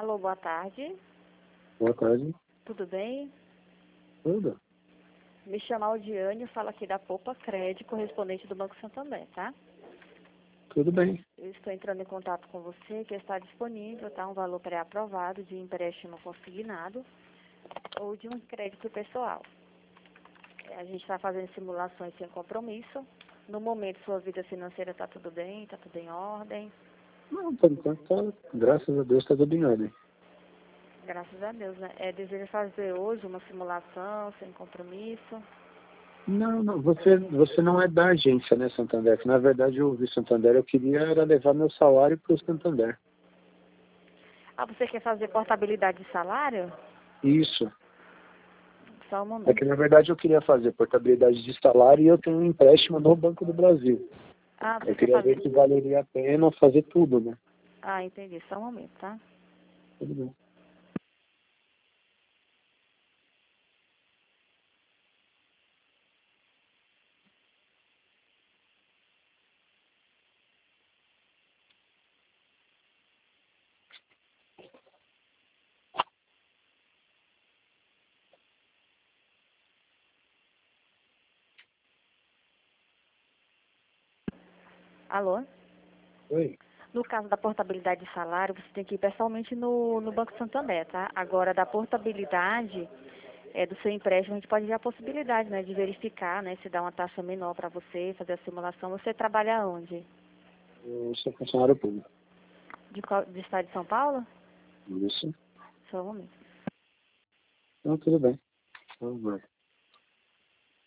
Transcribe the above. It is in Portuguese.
Alô, boa tarde. Boa tarde. Tudo bem? Tudo? Me chamo Aldiane, falo aqui da Poupa Crédito, correspondente do Banco Santander, tá? Tudo bem. Eu estou entrando em contato com você, que está disponível, tá? Um valor pré-aprovado de empréstimo consignado ou de um crédito pessoal. A gente está fazendo simulações sem compromisso. No momento, sua vida financeira está tudo bem? Está tudo em ordem? Não, por enquanto, graças a Deus, está tudo em ordem. Graças a Deus, né? Deseja fazer hoje uma simulação sem compromisso? Não, você não é da agência, né, Santander? Que, na verdade, eu ouvi Santander, eu queria era levar meu salário para o Santander. Ah, você quer fazer portabilidade de salário? Isso. Só um É momento. que, na verdade, eu queria fazer portabilidade de salário e eu tenho um empréstimo no Banco do Brasil. Ah, você Eu quer queria ver fazer... se valeria a pena fazer tudo, né? Ah, entendi. Só um momento, tá? Tudo bem. Alô? Oi. No caso da portabilidade de salário, você tem que ir pessoalmente no Banco Santander, tá? Agora, da portabilidade do seu empréstimo, a gente pode ver a possibilidade, né, de verificar, né, se dá uma taxa menor para você, fazer a simulação. Você trabalha onde? Eu sou funcionário público. De estado de São Paulo? Isso. Só um momento. Então, tudo bem. Vamos ver.